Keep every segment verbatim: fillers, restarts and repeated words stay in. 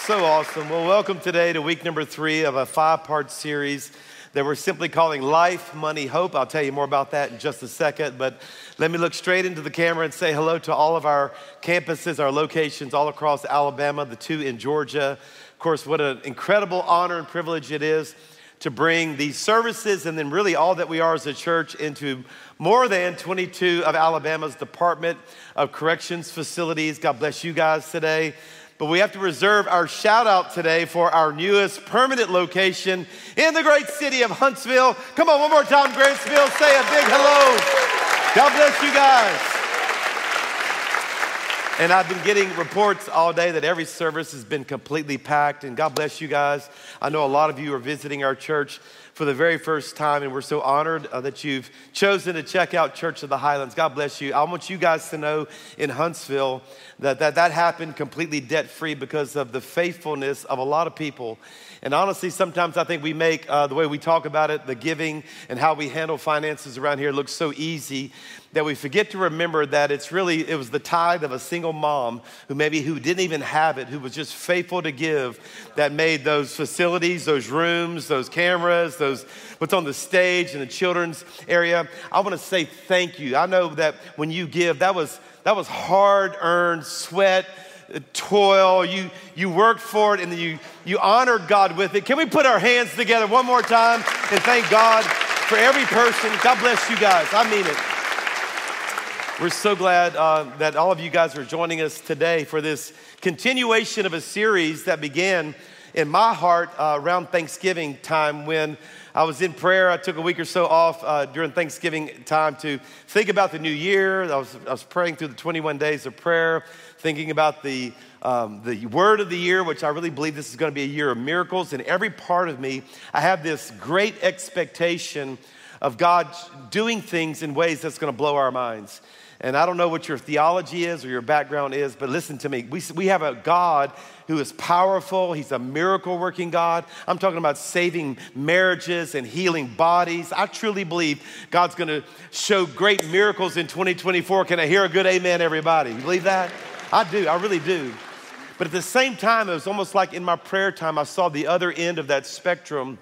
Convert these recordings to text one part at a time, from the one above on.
So awesome. Well, welcome today to week number three of a five-part series that we're simply calling Life, Money, Hope. I'll tell you more about that in just a second, but let me look straight into the camera and say hello to all of our campuses, our locations all across Alabama, the two in Georgia. Of course, what an incredible honor and privilege it is to bring these services and then really all that we are as a church into more than twenty-two of Alabama's Department of Corrections facilities. God bless you guys today. But we have to reserve our shout out today for our newest permanent location in the great city of Huntsville. Come on, one more time, Grantsville. Say a big hello. God bless you guys. And I've been getting reports all day that every service has been completely packed. And God bless you guys. I know a lot of you are visiting our church for the very first time, and we're so honored uh, that you've chosen to check out Church of the Highlands. God bless you. I want you guys to know in Huntsville that that, that happened completely debt-free because of the faithfulness of a lot of people. And honestly, sometimes I think we make uh, the way we talk about it, the giving and how we handle finances around here look so easy that we forget to remember that it's really, it was the tithe of a single mom who maybe who didn't even have it, who was just faithful to give, that made those facilities, those rooms, those cameras, those what's on the stage in the children's area. I want to say thank you. I know that when you give, that was that was hard-earned sweat, toil. You you worked for it, and you you honored God with it. Can we put our hands together one more time and thank God for every person? God bless you guys. I mean it. We're so glad uh, that all of you guys are joining us today for this continuation of a series that began in my heart uh, around Thanksgiving time when I was in prayer. I took a week or so off uh, during Thanksgiving time to think about the new year. I was, I was praying through the twenty-one days of prayer, thinking about the um, the word of the year, which I really believe this is going to be a year of miracles. In every part of me, I have this great expectation of God doing things in ways that's going to blow our minds. And I don't know what your theology is or your background is, but listen to me. We, we have a God who is powerful. He's a miracle-working God. I'm talking about saving marriages and healing bodies. I truly believe God's going to show great miracles in twenty twenty-four. Can I hear a good amen, everybody? You believe that? I do. I really do. But at the same time, it was almost like in my prayer time, I saw the other end of that spectrum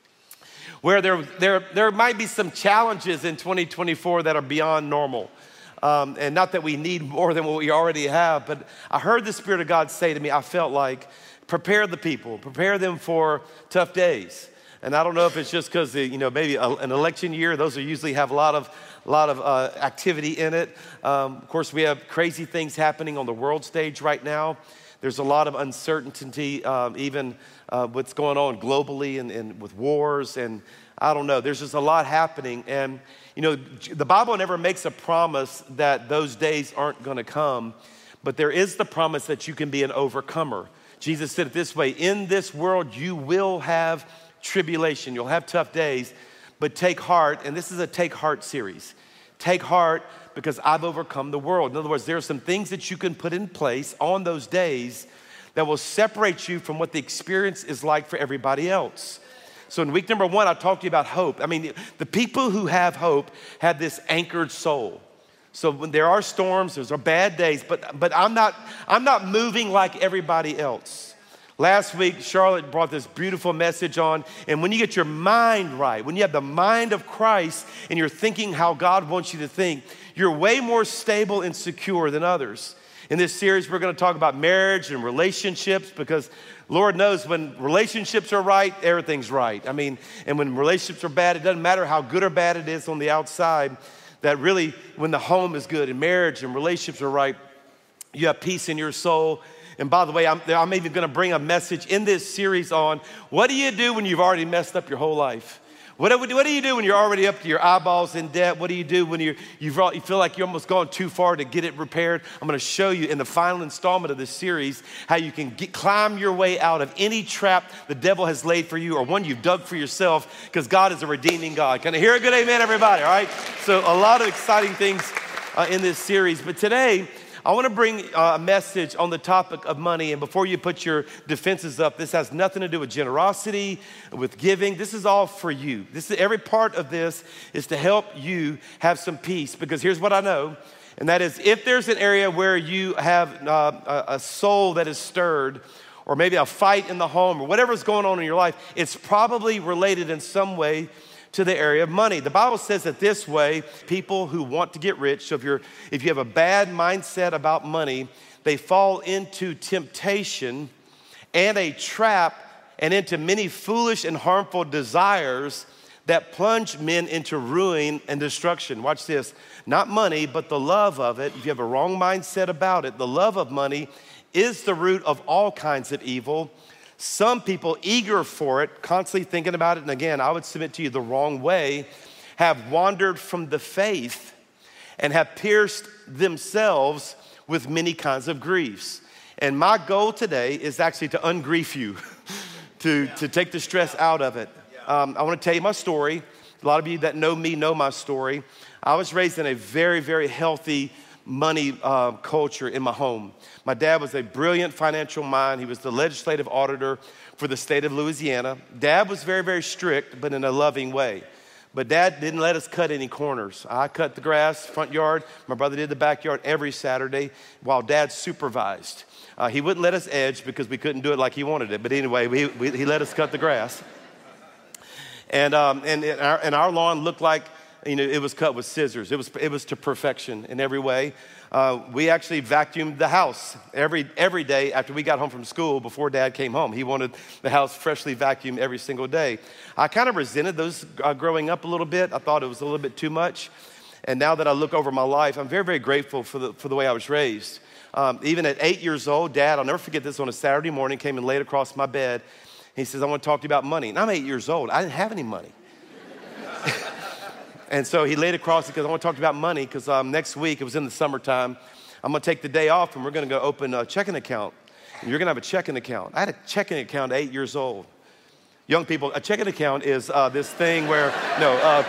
where there, there, there might be some challenges in twenty twenty-four that are beyond normal. Um, and not that we need more than what we already have, but I heard the Spirit of God say to me, I felt like, prepare the people, prepare them for tough days. And I don't know if it's just because, you know, maybe a, an election year, those are usually have a lot of, a lot of uh, activity in it. Um, of course, we have crazy things happening on the world stage right now. There's a lot of uncertainty, um, even uh, what's going on globally and, and with wars, and I don't know. There's just a lot happening, and you know, the Bible never makes a promise that those days aren't going to come, but there is the promise that you can be an overcomer. Jesus said it this way: in this world you will have tribulation, you'll have tough days, but take heart, and this is a take heart series. Take heart because I've overcome the world. In other words, there are some things that you can put in place on those days that will separate you from what the experience is like for everybody else. So in week number one, I talked to you about hope. I mean, the people who have hope have this anchored soul. So when there are storms, there's are bad days, but but I'm not I'm not moving like everybody else. Last week, Charlotte brought this beautiful message on, and when you get your mind right, when you have the mind of Christ and you're thinking how God wants you to think, you're way more stable and secure than others. In this series, we're going to talk about marriage and relationships because Lord knows when relationships are right, everything's right. I mean, and when relationships are bad, it doesn't matter how good or bad it is on the outside, that really when the home is good and marriage and relationships are right, you have peace in your soul. And by the way, I'm, I'm even going to bring a message in this series on what do you do when you've already messed up your whole life? What do, what do you do when you're already up to your eyeballs in debt? What do you do when you're, you've, you feel like you're almost gone too far to get it repaired? I'm going to show you in the final installment of this series how you can get, climb your way out of any trap the devil has laid for you or one you've dug for yourself, because God is a redeeming God. Can I hear a good amen, everybody? All right? So a lot of exciting things uh, in this series. But today, I want to bring a message on the topic of money. And before you put your defenses up, this has nothing to do with generosity, with giving. This is all for you. This is, every part of this is to help you have some peace. Because here's what I know, and that is if there's an area where you have uh, a soul that is stirred, or maybe a fight in the home, or whatever's going on in your life, it's probably related in some way to the area of money. The Bible says that this way, people who want to get rich, so if you're if you have a bad mindset about money, they fall into temptation and a trap and into many foolish and harmful desires that plunge men into ruin and destruction. Watch this. Not money, but the love of it. If you have a wrong mindset about it, the love of money is the root of all kinds of evil. Some people eager for it, constantly thinking about it, and again, I would submit to you the wrong way, have wandered from the faith and have pierced themselves with many kinds of griefs. And my goal today is actually to ungrief you, to, to take the stress out of it. Um, I want to tell you my story. A lot of you that know me know my story. I was raised in a very, very healthy money uh, culture in my home. My dad was a brilliant financial mind. He was the legislative auditor for the state of Louisiana. Dad was very, very strict, but in a loving way. But Dad didn't let us cut any corners. I cut the grass, front yard. My brother did the backyard every Saturday while Dad supervised. Uh, he wouldn't let us edge because we couldn't do it like he wanted it. But anyway, we, we, he let us cut the grass. And, um, and, and, our, and our lawn looked like, you know, it was cut with scissors. It was, it was to perfection in every way. Uh, we actually vacuumed the house every, every day after we got home from school before Dad came home. He wanted the house freshly vacuumed every single day. I kind of resented those uh, growing up a little bit. I thought it was a little bit too much. And now that I look over my life, I'm very, very grateful for the, for the way I was raised. Um, even at eight years old, Dad, I'll never forget this, on a Saturday morning, came and laid across my bed. He says, I want to talk to you about money. And I'm eight years old. I didn't have any money. And so he laid across because I want to talk about money because um, next week, it was in the summertime, I'm going to take the day off and we're going to go open a checking account. And you're going to have a checking account. I had a checking account at eight years old. Young people, a checking account is uh, this thing where, no. Uh,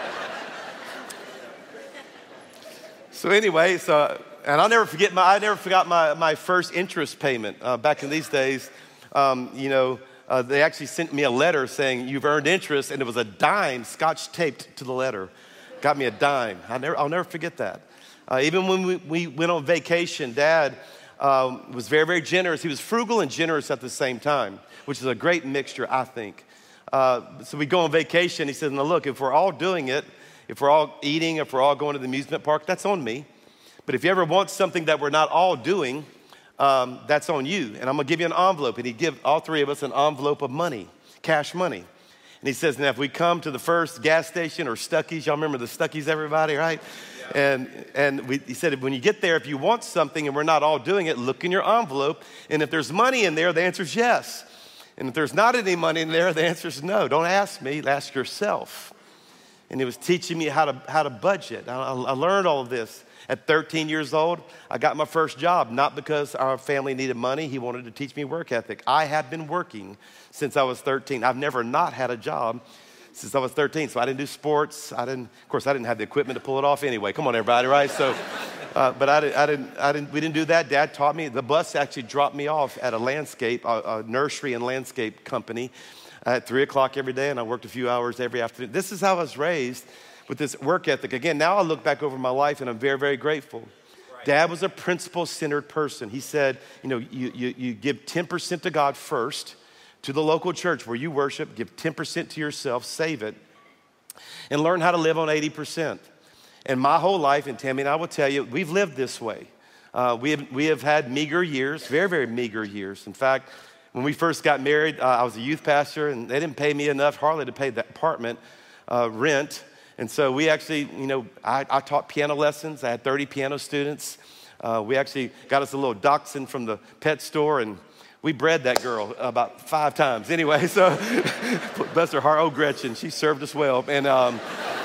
so anyway, so, and I'll never forget my, I never forgot my, my first interest payment. Uh, back in these days, um, you know, Uh, they actually sent me a letter saying, you've earned interest, and it was a dime scotch taped to the letter. Got me a dime. I'll never, I'll never forget that. Uh, even when we, we went on vacation, Dad um, was very, very generous. He was frugal and generous at the same time, which is a great mixture, I think. Uh, so we go on vacation. He said, now look, if we're all doing it, if we're all eating, if we're all going to the amusement park, that's on me. But if you ever want something that we're not all doing, Um, that's on you, and I'm gonna give you an envelope. And he'd give all three of us an envelope of money, cash money. And he says, now if we come to the first gas station or Stuckey's, y'all remember the Stuckey's, everybody, right? Yeah. And and we, he said, when you get there, if you want something and we're not all doing it, look in your envelope. And if there's money in there, the answer is yes. And if there's not any money in there, the answer is no. Don't ask me, ask yourself. And he was teaching me how to, how to budget. I, I learned all of this. At thirteen years old, I got my first job, not because our family needed money. He wanted to teach me work ethic. I have been working since I was thirteen. I've never not had a job since I was thirteen. So I didn't do sports. I didn't, of course, I didn't have the equipment to pull it off anyway. Come on, everybody, right? So, uh, but I, I didn't, I didn't, we didn't do that. Dad taught me. The bus actually dropped me off at a landscape, a, a nursery and landscape company at three o'clock every day, and I worked a few hours every afternoon. This is how I was raised, with this work ethic. Again, now I look back over my life and I'm very, very grateful. Right. Dad was a principle-centered person. He said, you know, you, you, you give ten percent to God first, to the local church where you worship, give ten percent to yourself, save it, and learn how to live on eighty percent. And my whole life, and Tammy and I will tell you, we've lived this way. Uh, we, have, we have had meager years, very, very meager years. In fact, when we first got married, uh, I was a youth pastor and they didn't pay me enough hardly to pay the apartment uh, rent. And so we actually, you know, I, I taught piano lessons. I had thirty piano students. Uh, we actually got us a little dachshund from the pet store, and we bred that girl about five times. Anyway, so bless her heart, oh, Gretchen, she served us well. And, um,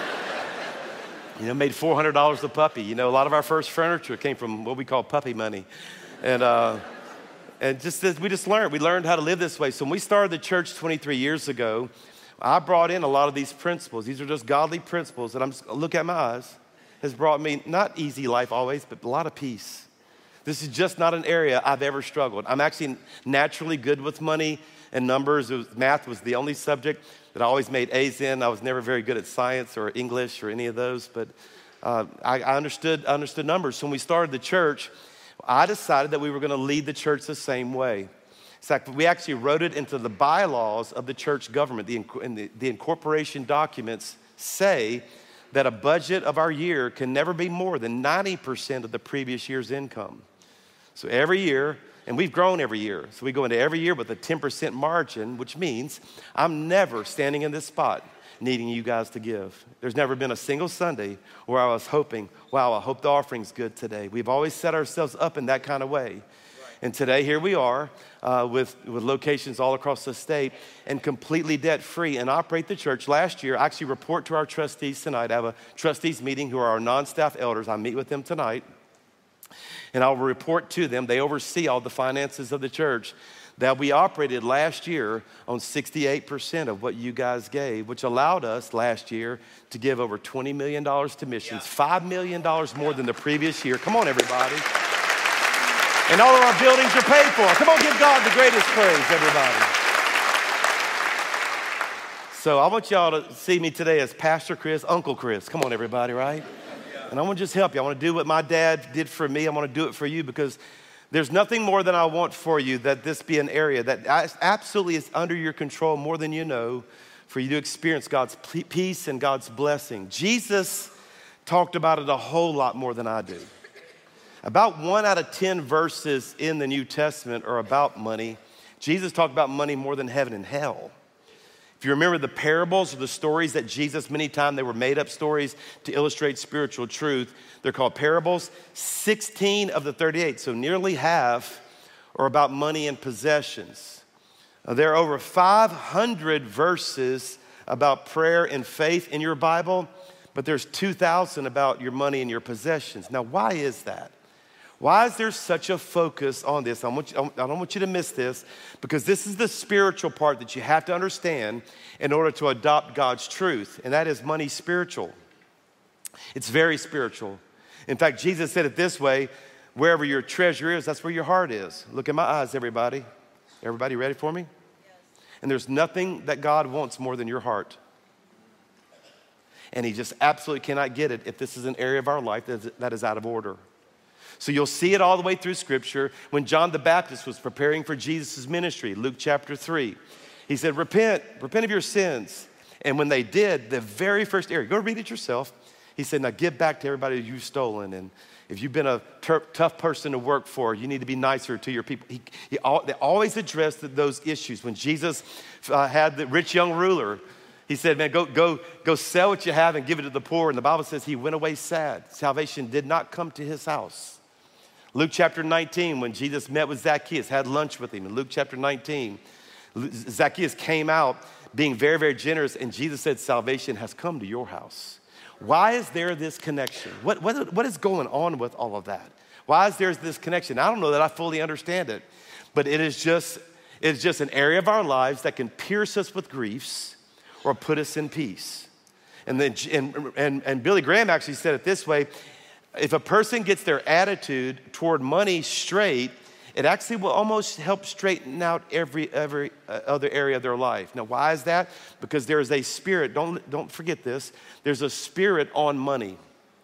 you know, made four hundred dollars a puppy. You know, a lot of our first furniture came from what we call puppy money. And, uh, and just we just learned. We learned how to live this way. So when we started the church twenty-three years ago, I brought in a lot of these principles. These are just godly principles that I'm just, look at my eyes, has brought me not easy life always, but a lot of peace. This is just not an area I've ever struggled. I'm actually naturally good with money and numbers. It was, math was the only subject that I always made A's in. I was never very good at science or English or any of those, but uh, I, I understood I understood numbers. So when we started the church, I decided that we were going to lead the church the same way. In fact, we actually wrote it into the bylaws of the church government. The, the, the incorporation documents say that a budget of our year can never be more than ninety percent of the previous year's income. So every year, and we've grown every year, so we go into every year with a ten percent margin, which means I'm never standing in this spot needing you guys to give. There's never been a single Sunday where I was hoping, wow, I hope the offering's good today. We've always set ourselves up in that kind of way. And today, here we are uh, with, with locations all across the state and completely debt-free and operate the church. Last year, I actually report to our trustees tonight. I have a trustees meeting who are our non-staff elders. I meet with them tonight, and I'll report to them. They oversee all the finances of the church. That we operated last year on sixty-eight percent of what you guys gave, which allowed us last year to give over twenty million dollars to missions, five million dollars more than the previous year. Come on, everybody. And all of our buildings are paid for. Come on, give God the greatest praise, everybody. So I want y'all to see me today as Pastor Chris, Uncle Chris. Come on, everybody, right? And I want to just help you. I want to do what my dad did for me. I want to do it for you because there's nothing more than I want for you that this be an area that absolutely is under your control more than you know for you to experience God's peace and God's blessing. Jesus talked about it a whole lot more than I do. About one out of ten verses in the New Testament are about money. Jesus talked about money more than heaven and hell. If you remember the parables or the stories that Jesus, many times they were made up stories to illustrate spiritual truth. They're called parables. sixteen of the thirty-eight, so nearly half, are about money and possessions. Uh, there are over five hundred verses about prayer and faith in your Bible, but there's two thousand about your money and your possessions. Now, why is that? Why is there such a focus on this? I, want you, I don't want you to miss this because this is the spiritual part that you have to understand in order to adopt God's truth, and that is money spiritual. It's very spiritual. In fact, Jesus said it this way, wherever your treasure is, that's where your heart is. Look in my eyes, everybody. Everybody ready for me? Yes. And there's nothing that God wants more than your heart. And he just absolutely cannot get it if this is an area of our life that is, that is out of order. So you'll see it all the way through Scripture. When John the Baptist was preparing for Jesus' ministry, Luke chapter three, he said, repent, repent of your sins. And when they did, the very first area, go read it yourself. He said, now give back to everybody you've stolen. And if you've been a ter- tough person to work for, you need to be nicer to your people. He, he all, they always addressed those issues. When Jesus uh, had the rich young ruler, he said, man, go, go, go sell what you have and give it to the poor. And the Bible says he went away sad. Salvation did not come to his house. Luke chapter nineteen, when Jesus met with Zacchaeus, had lunch with him. In Luke chapter nineteen, Zacchaeus came out being very, very generous, and Jesus said, salvation has come to your house. Why is there this connection? What, what, what is going on with all of that? Why is there this connection? I don't know that I fully understand it, but it is just, it's just an area of our lives that can pierce us with griefs or put us in peace. And, then, and, and, and Billy Graham actually said it this way, if a person gets their attitude toward money straight, it actually will almost help straighten out every, every uh, other area of their life. Now, why is that? Because there is a spirit, don't, don't forget this, there's a spirit on money.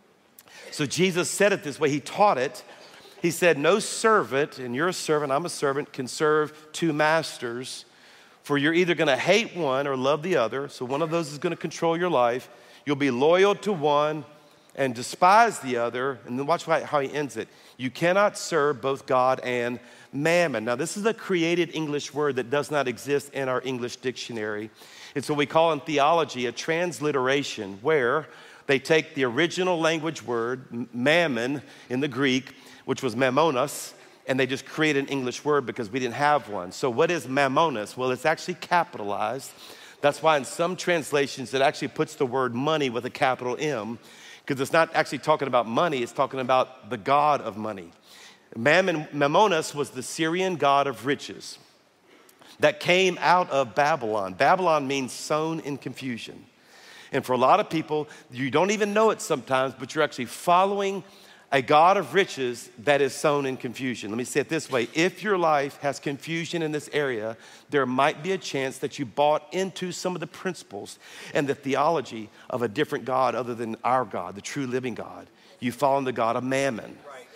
So Jesus said it this way, he taught it. He said, no servant, and you're a servant, I'm a servant, can serve two masters, for you're either gonna hate one or love the other, so one of those is gonna control your life. You'll be loyal to one and despise the other, and then watch how he ends it. You cannot serve both God and mammon. Now, this is a created English word that does not exist in our English dictionary. It's what we call in theology a transliteration, where they take the original language word, mammon in the Greek, which was mammonos, and they just create an English word because we didn't have one. So what is mammonos? Well, it's actually capitalized. That's why in some translations it actually puts the word money with a capital M, because it's not actually talking about money, it's talking about the god of money. Mammon, Mammonos was the Syrian god of riches that came out of Babylon. Babylon means sown in confusion. And for a lot of people, you don't even know it sometimes, but you're actually following a God of riches that is sown in confusion. Let me say it this way. If your life has confusion in this area, there might be a chance that you bought into some of the principles and the theology of a different God other than our God, the true living God. You fall in the God of mammon.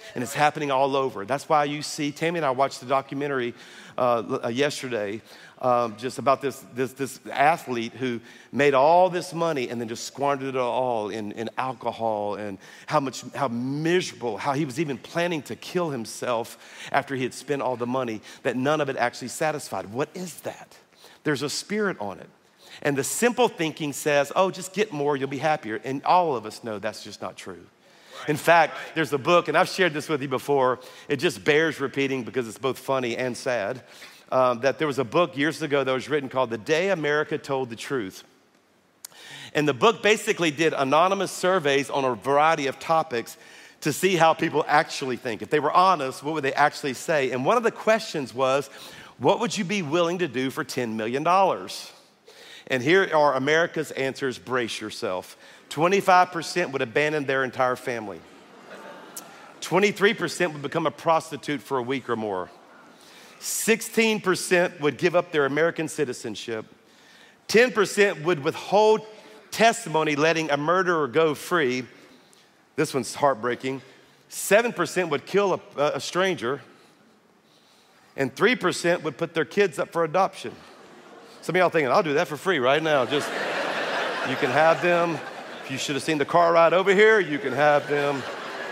And it's happening all over. That's why you see, Tammy and I watched the documentary uh, yesterday um, just about this, this, this athlete who made all this money and then just squandered it all in, in alcohol, and how much, how miserable, how he was even planning to kill himself after he had spent all the money, that none of it actually satisfied. What is that? There's a spirit on it. And the simple thinking says, oh, just get more, you'll be happier. And all of us know that's just not true. In fact, there's a book, and I've shared this with you before. It just bears repeating because it's both funny and sad. Um, that there was a book years ago that was written called The Day America Told the Truth. And the book basically did anonymous surveys on a variety of topics to see how people actually think. If they were honest, what would they actually say? And one of the questions was, what would you be willing to do for ten million dollars? And here are America's answers. Brace yourself. twenty-five percent would abandon their entire family. twenty-three percent would become a prostitute for a week or more. sixteen percent would give up their American citizenship. ten percent would withhold testimony, letting a murderer go free. This one's heartbreaking. seven percent would kill a, a stranger. And three percent would put their kids up for adoption. Some of y'all thinking, I'll do that for free right now. Just, you can have them. If you should have seen the car ride over here, you can have them.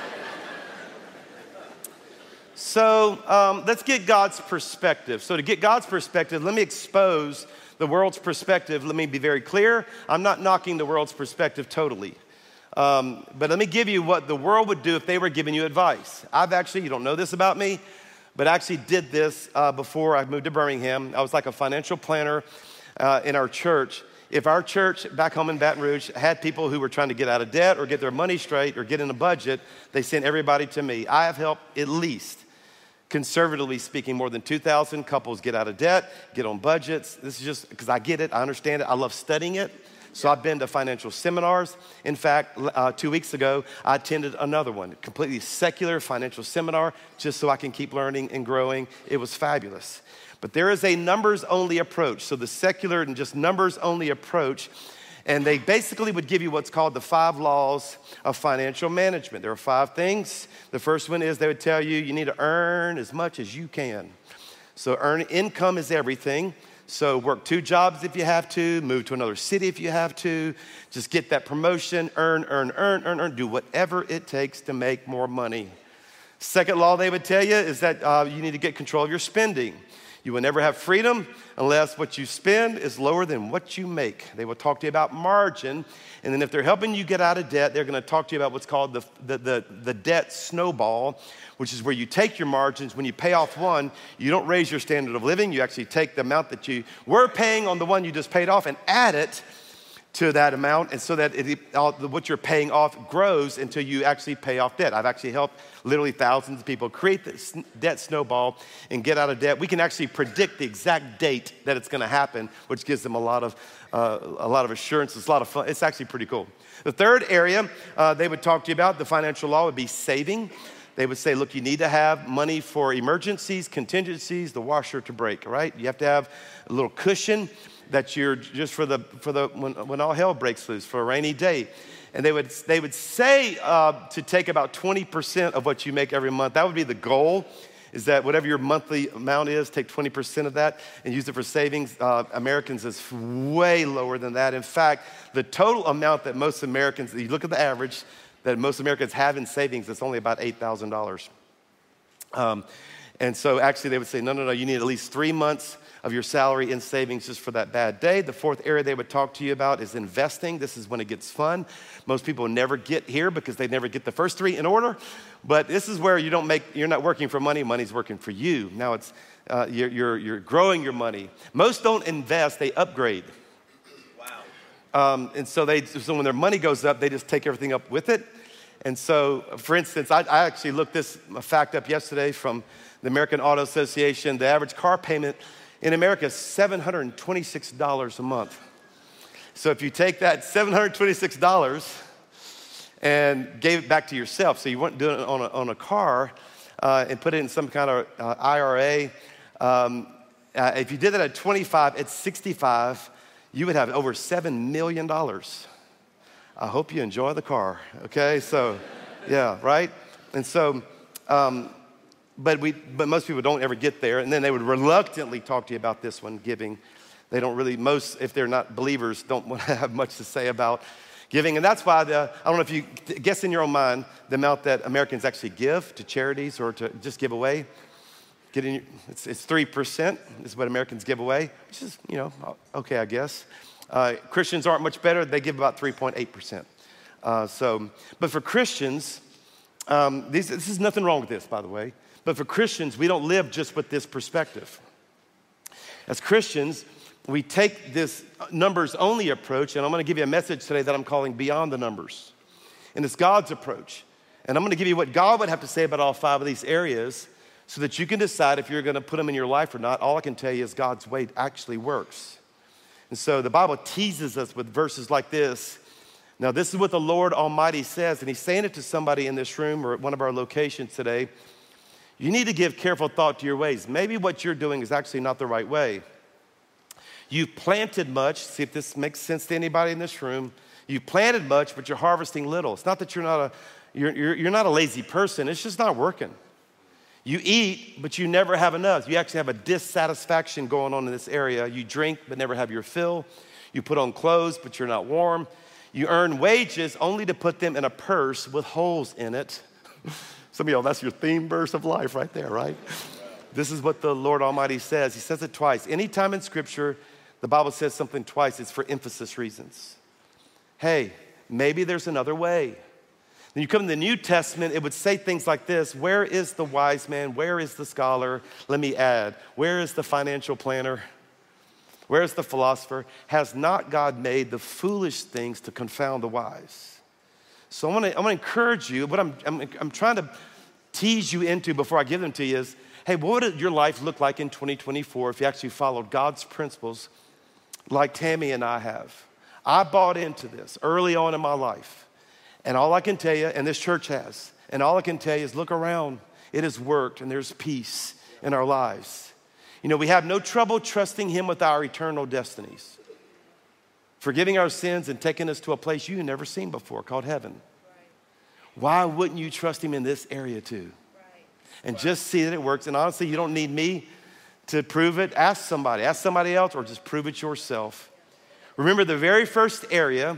So um, let's get God's perspective. So to get God's perspective, let me expose the world's perspective. Let me be very clear. I'm not knocking the world's perspective totally. Um, but let me give you what the world would do if they were giving you advice. I've actually, you don't know this about me, but I actually did this uh, before I moved to Birmingham. I was like a financial planner uh, in our church. If our church back home in Baton Rouge had people who were trying to get out of debt or get their money straight or get in a budget, they sent everybody to me. I have helped at least, conservatively speaking, more than two thousand couples get out of debt, get on budgets. This is just because I get it, I understand it, I love studying it. So I've been to financial seminars. In fact, uh, two weeks ago, I attended another one, completely secular financial seminar, just so I can keep learning and growing. It was fabulous. But there is a numbers-only approach. So the secular and just numbers-only approach, and they basically would give you what's called the five laws of financial management. There are five things. The first one is they would tell you you need to earn as much as you can. So earn income is everything. So work two jobs if you have to, move to another city if you have to, just get that promotion, earn, earn, earn, earn, earn, do whatever it takes to make more money. Second law they would tell you is that uh, you need to get control of your spending. You will never have freedom unless what you spend is lower than what you make. They will talk to you about margin, and then if they're helping you get out of debt, they're gonna talk to you about what's called the, the, the, the debt snowball, which is where you take your margins. When you pay off one, you don't raise your standard of living. You actually take the amount that you were paying on the one you just paid off and add it to that amount, and so that it, all, what you're paying off grows until you actually pay off debt. I've actually helped literally thousands of people create this debt snowball and get out of debt. We can actually predict the exact date that it's gonna happen, which gives them a lot of, uh, a lot of assurance. It's a lot of fun. It's actually pretty cool. The third area uh, they would talk to you about, the financial law, would be saving. They would say, look, you need to have money for emergencies, contingencies, the washer to break, right? You have to have a little cushion that you're just for the, for the when, when all hell breaks loose, for a rainy day. And they would, they would say uh, to take about twenty percent of what you make every month. That would be the goal, is that whatever your monthly amount is, take twenty percent of that and use it for savings. Uh, Americans is way lower than that. In fact, the total amount that most Americans, you look at the average, that most Americans have in savings, it's only about eight thousand dollars. Um, and so actually they would say, no, no, no, you need at least three months of your salary in savings just for that bad day. The fourth area they would talk to you about is investing. This is when it gets fun. Most people never get here because they never get the first three in order. But this is where you don't make, you're not working for money, money's working for you. Now it's, uh, you're, you're, you're growing your money. Most don't invest, they upgrade. Wow. Um, and so they, so when their money goes up, they just take everything up with it. And so, for instance, I, I actually looked this fact up yesterday from the American Auto Association. The average car payment in America is seven hundred twenty-six dollars a month. So if you take that seven hundred twenty-six dollars and gave it back to yourself, so you weren't doing it on a, on a car, uh, and put it in some kind of uh, I R A, um, uh, if you did that at twenty-five, at sixty-five, you would have over seven million dollars. I hope you enjoy the car, okay? So, yeah, right? And so, Um, but, we, but most people don't ever get there. And then they would reluctantly talk to you about this one, giving. They don't really, most, if they're not believers, don't want to have much to say about giving. And that's why, the, I don't know if you guess in your own mind the amount that Americans actually give to charities or to just give away. Get in, it's, it's three percent is what Americans give away, which is, you know, okay, I guess. Uh, Christians aren't much better. They give about three point eight percent. Uh, so, but for Christians, um, these, this is nothing wrong with this, by the way. But for Christians, we don't live just with this perspective. As Christians, we take this numbers-only approach, and I'm going to give you a message today that I'm calling Beyond the Numbers. And it's God's approach. And I'm going to give you what God would have to say about all five of these areas so that you can decide if you're going to put them in your life or not. All I can tell you is God's way actually works. And so the Bible teases us with verses like this. Now, this is what the Lord Almighty says, and he's saying it to somebody in this room or at one of our locations today. You need to give careful thought to your ways. Maybe what you're doing is actually not the right way. You've planted much. See if this makes sense to anybody in this room. You've planted much, but you're harvesting little. It's not that you're not a, you're, you're, you're not a lazy person. It's just not working. You eat, but you never have enough. You actually have a dissatisfaction going on in this area. You drink, but never have your fill. You put on clothes, but you're not warm. You earn wages only to put them in a purse with holes in it. Some of y'all, that's your theme verse of life right there, right? This is what the Lord Almighty says. He says it twice. Anytime in Scripture, the Bible says something twice, it's for emphasis reasons. Hey, maybe there's another way. Then you come to the New Testament, it would say things like this: where is the wise man? Where is the scholar? Let me add, where is the financial planner? Where is the philosopher? Has not God made the foolish things to confound the wise? So I'm gonna, I'm gonna encourage you. What I'm, I'm, I'm trying to tease you into before I give them to you is, hey, what would your life look like in twenty twenty-four if you actually followed God's principles like Tammy and I have? I bought into this early on in my life. And all I can tell you, and this church has, and all I can tell you is look around. It has worked, and there's peace in our lives. You know, we have no trouble trusting him with our eternal destinies, forgiving our sins and taking us to a place you've never seen before called heaven. Right. Why wouldn't you trust him in this area too? Right. And right. Just see that it works. And honestly, you don't need me to prove it. Ask somebody. Ask somebody else, or just prove it yourself. Remember, the very first area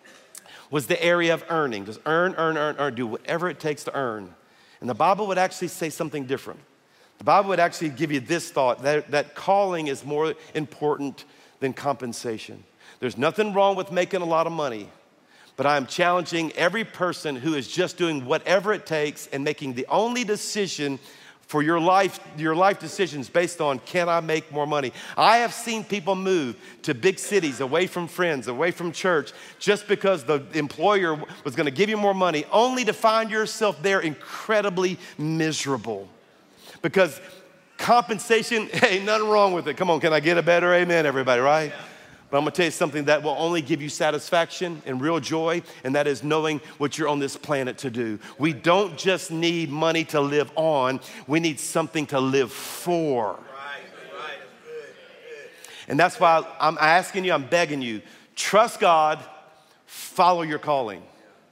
was the area of earning. Just earn, earn, earn, earn. Do whatever it takes to earn. And the Bible would actually say something different. The Bible would actually give you this thought, that, that calling is more important than compensation. There's nothing wrong with making a lot of money, but I'm challenging every person who is just doing whatever it takes and making the only decision for your life, your life decisions based on, can I make more money? I have seen people move to big cities, away from friends, away from church, just because the employer was gonna give you more money, only to find yourself there incredibly miserable. Because compensation, hey, nothing wrong with it. Come on, can I get a better amen, everybody, right? Yeah. But I'm gonna tell you something that will only give you satisfaction and real joy, and that is knowing what you're on this planet to do. We don't just need money to live on, we need something to live for. Right, right, good, good. And that's why I'm asking you, I'm begging you, trust God, follow your calling.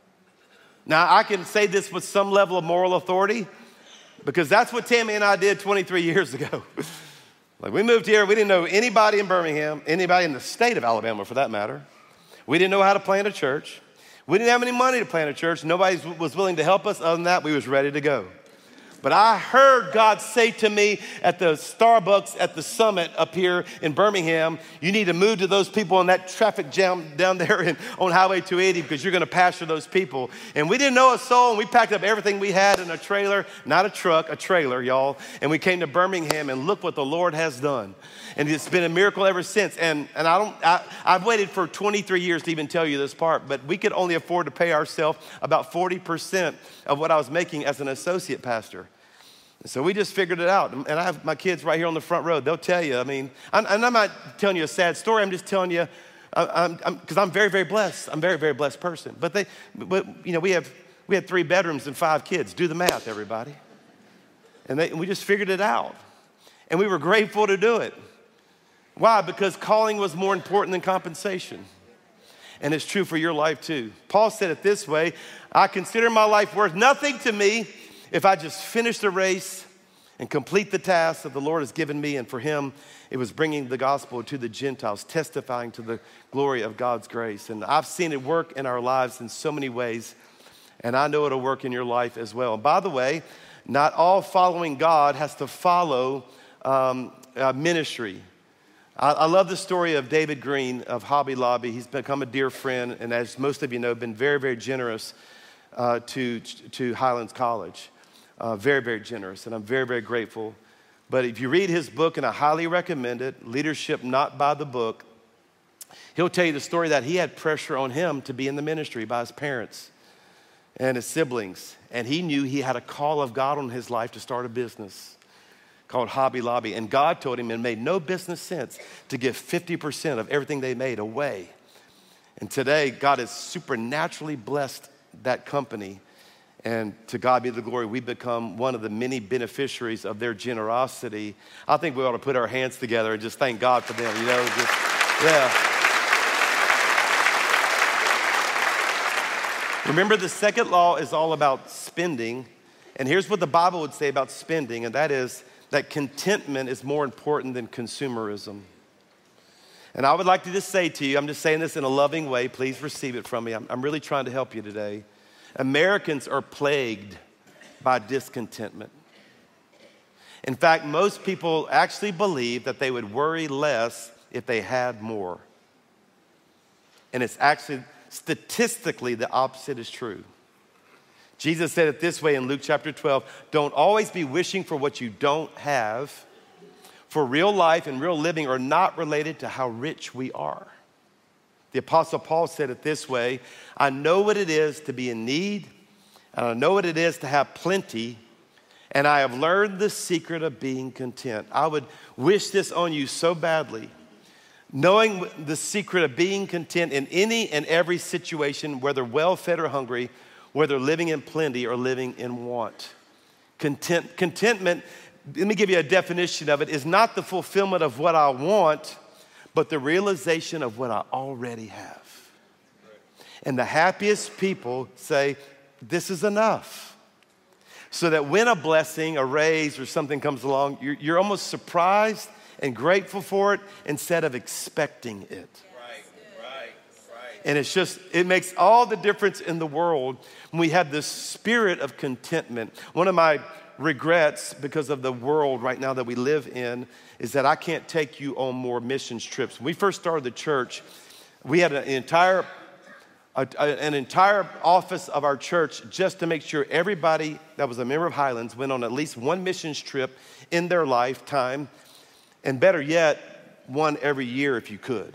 Now, I can say this with some level of moral authority, because that's what Tammy and I did twenty-three years ago. Like, we moved here, we didn't know anybody in Birmingham, anybody in the state of Alabama for that matter. We didn't know how to plant a church. We didn't have any money to plant a church. Nobody was willing to help us. Other than that, we was ready to go. But I heard God say to me at the Starbucks at the Summit up here in Birmingham, you need to move to those people in that traffic jam down there in, on Highway two eighty, because you're gonna pastor those people. And we didn't know a soul, and we packed up everything we had in a trailer, not a truck, a trailer, y'all. And we came to Birmingham, and look what the Lord has done. And it's been a miracle ever since. And, and I don't, I, I've waited for twenty-three years to even tell you this part, but we could only afford to pay ourselves about forty percent of what I was making as an associate pastor. So we just figured it out. And I have my kids right here on the front row. They'll tell you, I mean, I'm, and I'm not telling you a sad story. I'm just telling you, because I'm, I'm, I'm very, very blessed. I'm a very, very blessed person. But, they, but you know, we have we had three bedrooms and five kids. Do the math, everybody. And, they, and we just figured it out. And we were grateful to do it. Why? Because calling was more important than compensation. And it's true for your life too. Paul said it this way: I consider my life worth nothing to me if I just finish the race and complete the task that the Lord has given me, and for him, it was bringing the gospel to the Gentiles, testifying to the glory of God's grace. And I've seen it work in our lives in so many ways, and I know it'll work in your life as well. And by the way, not all following God has to follow um, uh, ministry. I, I love the story of David Green of Hobby Lobby. He's become a dear friend, and as most of you know, been very, very generous uh, to, to Highlands College. Uh, very, very generous, and I'm very, very grateful. But if you read his book, and I highly recommend it, Leadership Not by the Book, he'll tell you the story that he had pressure on him to be in the ministry by his parents and his siblings. And he knew he had a call of God on his life to start a business called Hobby Lobby. And God told him it made no business sense to give fifty percent of everything they made away. And today, God has supernaturally blessed that company. And to God be the glory, we've become one of the many beneficiaries of their generosity. I think we ought to put our hands together and just thank God for them, you know, just, yeah. Remember, the second law is all about spending. And here's what the Bible would say about spending, and that is that contentment is more important than consumerism. And I would like to just say to you, I'm just saying this in a loving way, please receive it from me. I'm, I'm really trying to help you today. Americans are plagued by discontentment. In fact, most people actually believe that they would worry less if they had more. And it's actually statistically the opposite is true. Jesus said it this way in Luke chapter twelve, don't always be wishing for what you don't have, for real life and real living are not related to how rich we are. The Apostle Paul said it this way, I know what it is to be in need, and I know what it is to have plenty, and I have learned the secret of being content. I would wish this on you so badly, knowing the secret of being content in any and every situation, whether well-fed or hungry, whether living in plenty or living in want. Content, contentment, let me give you a definition of it, is not the fulfillment of what I want, but the realization of what I already have. And the happiest people say, this is enough. So that when a blessing, a raise, or something comes along, you're, you're almost surprised and grateful for it instead of expecting it. Right, right, right. And it's just, it makes all the difference in the world when we have this spirit of contentment. One of my regrets because of the world right now that we live in is that I can't take you on more missions trips. When we first started the church, we had an entire, a, an entire office of our church just to make sure everybody that was a member of Highlands went on at least one missions trip in their lifetime, and better yet, one every year if you could.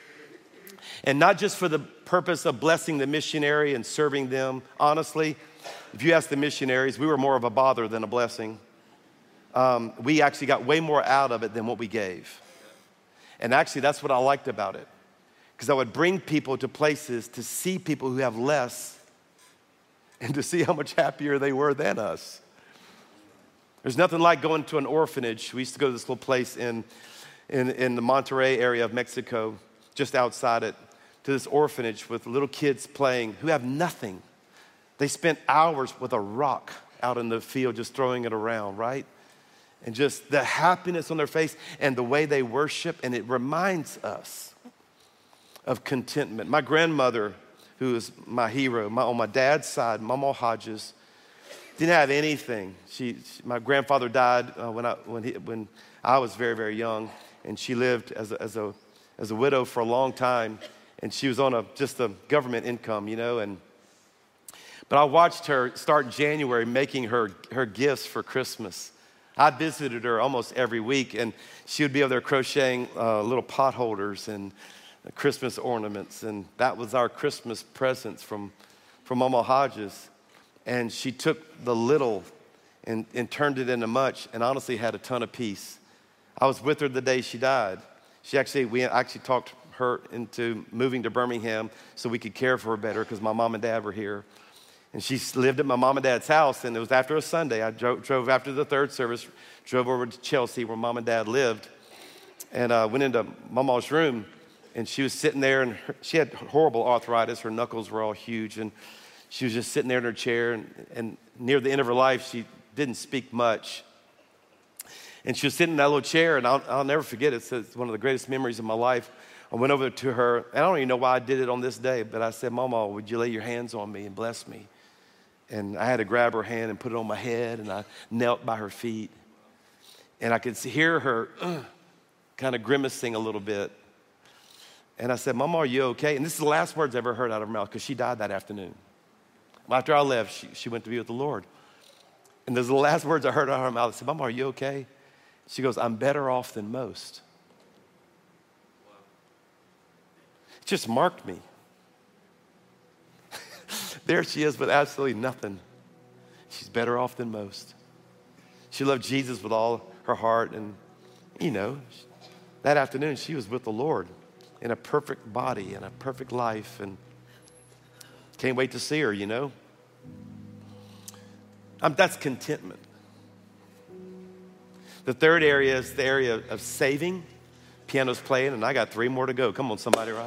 And not just for the purpose of blessing the missionary and serving them. Honestly, if you ask the missionaries, we were more of a bother than a blessing. Um, we actually got way more out of it than what we gave. And actually, that's what I liked about it. Because I would bring people to places to see people who have less and to see how much happier they were than us. There's nothing like going to an orphanage. We used to go to this little place in, in, in the Monterrey area of Mexico, just outside it, to this orphanage with little kids playing who have nothing. They spent hours with a rock out in the field just throwing it around, right? And just the happiness on their face and the way they worship, and it reminds us of contentment. My grandmother, who is my hero, my, on my dad's side, Mama Hodges, didn't have anything. She, she my grandfather died uh, when I when he when I was very very young, and she lived as a, as a as a widow for a long time, and she was on a just a government income, you know, and. But I watched her start January making her, her gifts for Christmas. I visited her almost every week, and she would be over there crocheting uh, little pot holders and Christmas ornaments, and that was our Christmas presents from, from Mama Hodges. And she took the little and, and turned it into much, and honestly had a ton of peace. I was with her the day she died. She actually, we actually talked her into moving to Birmingham so we could care for her better because my mom and dad were here. And she lived at my mom and dad's house, and it was after a Sunday. I drove, drove after the third service, drove over to Chelsea where mom and dad lived, and uh, went into Mama's room, and she was sitting there, and her, she had horrible arthritis. Her knuckles were all huge, and She was just sitting there in her chair, and, and near the end of her life, she didn't speak much. And she was sitting in that little chair, and I'll, I'll never forget it. It's one of the greatest memories of my life. I went over to her, and I don't even know why I did it on this day, but I said, Mama, would you lay your hands on me and bless me? And I had to grab her hand and put it on my head, and I knelt by her feet. And I could hear her uh, kind of grimacing a little bit. And I said, Mama, are you okay? And this is the last words I ever heard out of her mouth, because she died that afternoon. After I left, she, she went to be with the Lord. And those are the last words I heard out of her mouth. I said, Mama, are you okay? She goes, I'm better off than most. It just marked me. There she is with absolutely nothing. She's better off than most. She loved Jesus with all her heart. And, you know, that afternoon she was with the Lord in a perfect body and a perfect life. And can't wait to see her, you know. Um, that's contentment. The third area is the area of saving. Piano's playing, and I got three more to go. Come on, somebody, right?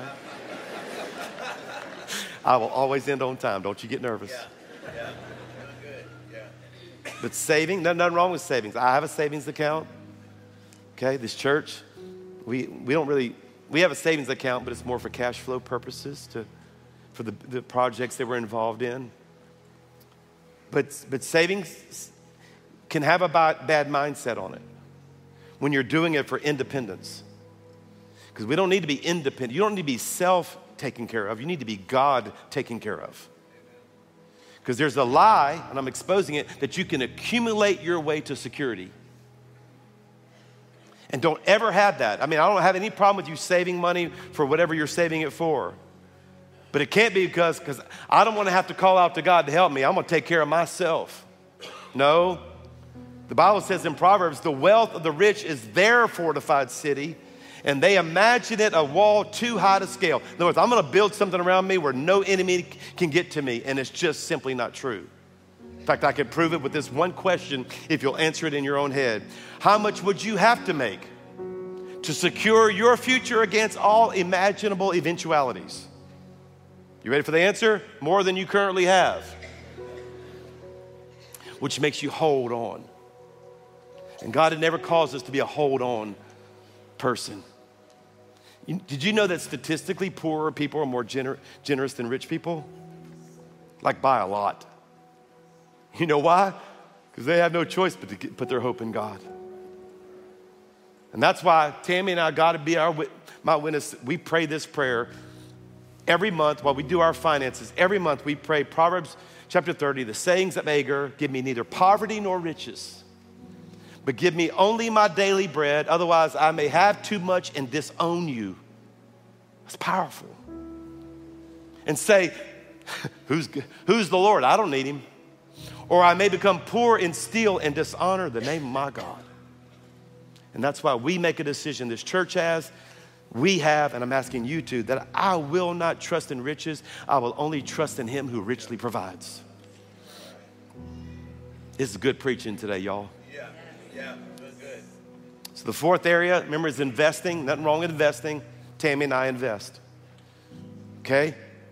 I will always end on time. Don't you get nervous. Yeah, yeah, good, yeah. But saving, no, nothing wrong with savings. I have a savings account. Okay, this church, we we don't really, we have a savings account, but it's more for cash flow purposes, to for the, the projects that we're involved in. But but savings can have a bad mindset on it when you're doing it for independence. Because we don't need to be independent. You don't need to be self-taken care of. You need to be God taken care of. Because there's a lie, and I'm exposing it, that you can accumulate your way to security. And don't ever have that. I mean, I don't have any problem with you saving money for whatever you're saving it for. But it can't be because because I don't want to have to call out to God to help me. I'm going to take care of myself. No. The Bible says in Proverbs, the wealth of the rich is their fortified city, and they imagine it a wall too high to scale. In other words, I'm going to build something around me where no enemy can get to me, and it's just simply not true. In fact, I can prove it with this one question if you'll answer it in your own head. How much would you have to make to secure your future against all imaginable eventualities? You ready for the answer? More than you currently have. Which makes you hold on. And God had never caused us to be a hold-on person. You, did you know that statistically poorer people are more gener- generous than rich people? Like by a lot. You know why? Because they have no choice but to get, put their hope in God. And that's why Tammy and I got to be our my witness. We pray this prayer every month while we do our finances. Every month we pray Proverbs chapter thirty, the sayings of Agur, give me neither poverty nor riches, but give me only my daily bread. Otherwise, I may have too much and disown you. That's powerful. And say, who's, who's the Lord? I don't need him. Or I may become poor and steal and dishonor the name of my God. And that's why we make a decision, this church has, we have, and I'm asking you to, that I will not trust in riches. I will only trust in him who richly provides. This is good preaching today, y'all. Yeah, yeah, good, good. So the fourth area, remember, is investing. Nothing wrong with investing. Tammy and I invest. Okay?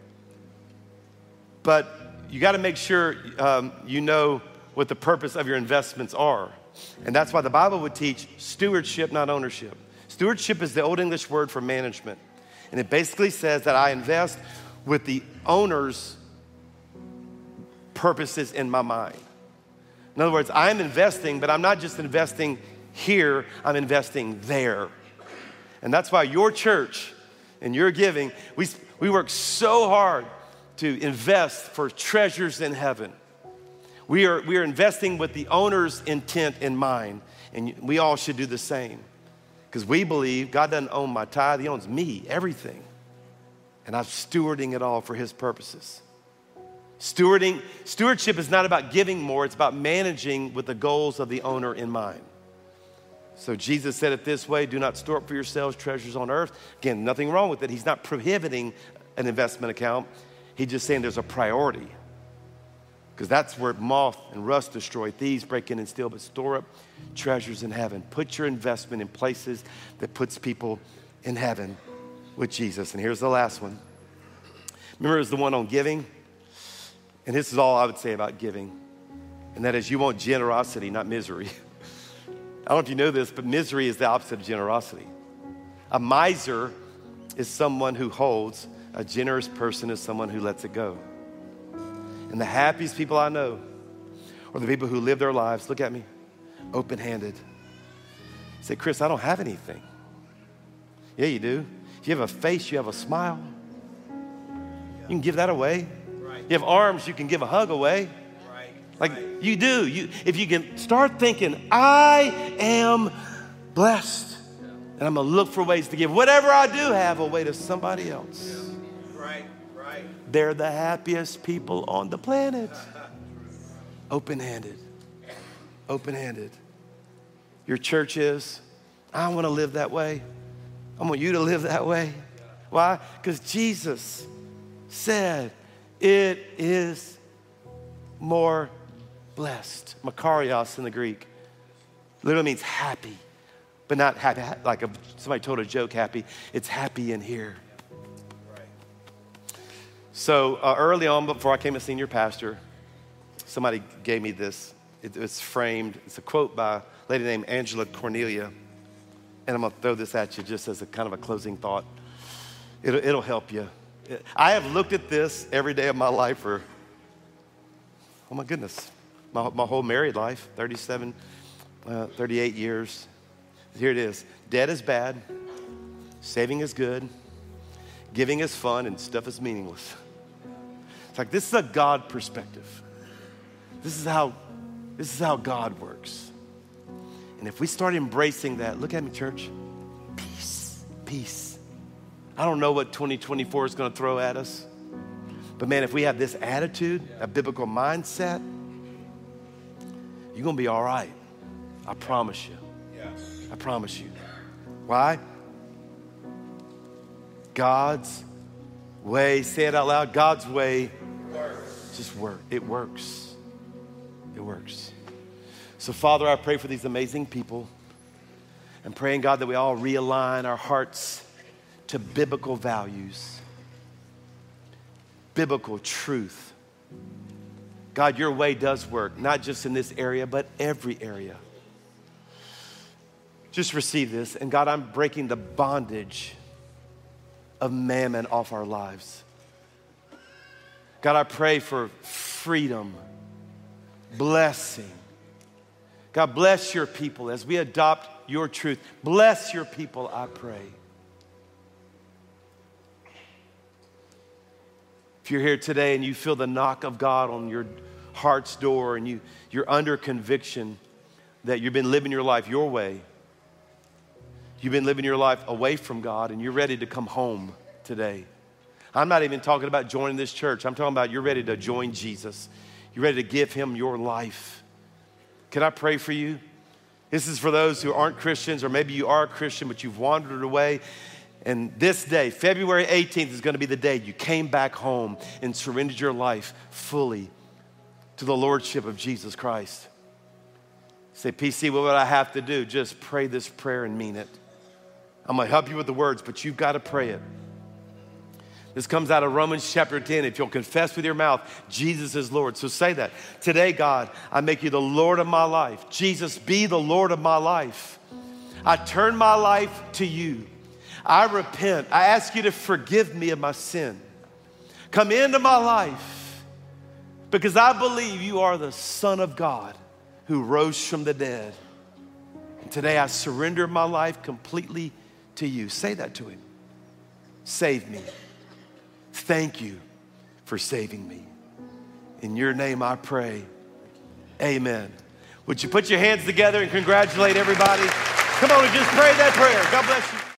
But you got to make sure um, you know what the purpose of your investments are. And that's why the Bible would teach stewardship, not ownership. Stewardship is the Old English word for management. And it basically says that I invest with the owner's purposes in my mind. In other words, I'm investing, but I'm not just investing here, I'm investing there. And that's why your church and your giving, we, we work so hard to invest for treasures in heaven. We are, we are investing with the owner's intent in mind, and we all should do the same. Because we believe God doesn't own my tithe, he owns me, everything. And I'm stewarding it all for his purposes. Stewarding, stewardship is not about giving more, it's about managing with the goals of the owner in mind. So Jesus said it this way, do not store up for yourselves treasures on earth. Again, nothing wrong with it. He's not prohibiting an investment account. He's just saying there's a priority. Because that's where moth and rust destroy, thieves break in and steal, but store up treasures in heaven. Put your investment in places that puts people in heaven with Jesus. And here's the last one. Remember, it was the one on giving. And this is all I would say about giving. And that is you want generosity, not misery. I don't know if you know this, but misery is the opposite of generosity. A miser is someone who holds. A generous person is someone who lets it go. And the happiest people I know are the people who live their lives, look at me, open-handed. Say, Chris, I don't have anything. Yeah, you do. If you have a face, you have a smile. You can give that away. Right. You have arms, you can give a hug away. Right. Like right. you do. You, if you can start thinking, I am blessed. And I'm going to look for ways to give whatever I do have away to somebody else. Yeah. Right, right. They're the happiest people on the planet. Open-handed. Open-handed. Your church is, I want to live that way. I want you to live that way. Why? Because Jesus said it is more blessed. Makarios in the Greek literally means happy, but not happy like a, somebody told a joke happy. It's happy in here. Right. So uh, early on, before I became a senior pastor, somebody gave me this. It, it's framed. It's a quote by a lady named Angela Cornelia. And I'm going to throw this at you just as a kind of a closing thought. It'll, it'll help you. I have looked at this every day of my life for, oh my goodness, my, my whole married life, thirty-seven, uh, thirty-eight years. Here it is. Debt is bad. Saving is good. Giving is fun, and stuff is meaningless. It's like this is a God perspective. This is how, this is how God works. And if we start embracing that, look at me, church. Peace, peace. I don't know what twenty twenty-four is going to throw at us. But man, if we have this attitude, a biblical mindset, you're going to be all right. I promise you. Yeah. I promise you. Why? God's way, say it out loud, God's way Works. just work. It works. It works. So Father, I pray for these amazing people. I'm praying, God, that we all realign our hearts to biblical values, biblical truth. God, your way does work, not just in this area, but every area. Just receive this. And God, I'm breaking the bondage of mammon off our lives. God, I pray for freedom, blessing. God, bless your people as we adopt your truth. Bless your people, I pray. If you're here today and you feel the knock of God on your heart's door and you, you're under conviction that you've been living your life your way, you've been living your life away from God and you're ready to come home today. I'm not even talking about joining this church. I'm talking about you're ready to join Jesus. You're ready to give him your life. Can I pray for you? This is for those who aren't Christians, or maybe you are a Christian, but you've wandered away. And this day, February eighteenth, is going to be the day you came back home and surrendered your life fully to the lordship of Jesus Christ. Say, P C, what would I have to do? Just pray this prayer and mean it. I'm going to help you with the words, but you've got to pray it. This comes out of Romans chapter ten. If you'll confess with your mouth, Jesus is Lord. So say that. Today, God, I make you the Lord of my life. Jesus, be the Lord of my life. I turn my life to you. I repent. I ask you to forgive me of my sin. Come into my life because I believe you are the Son of God who rose from the dead. And today I surrender my life completely to you. Say that to him. Save me. Thank you for saving me. In your name I pray. Amen. Would you put your hands together and congratulate everybody? Come on and just pray that prayer. God bless you.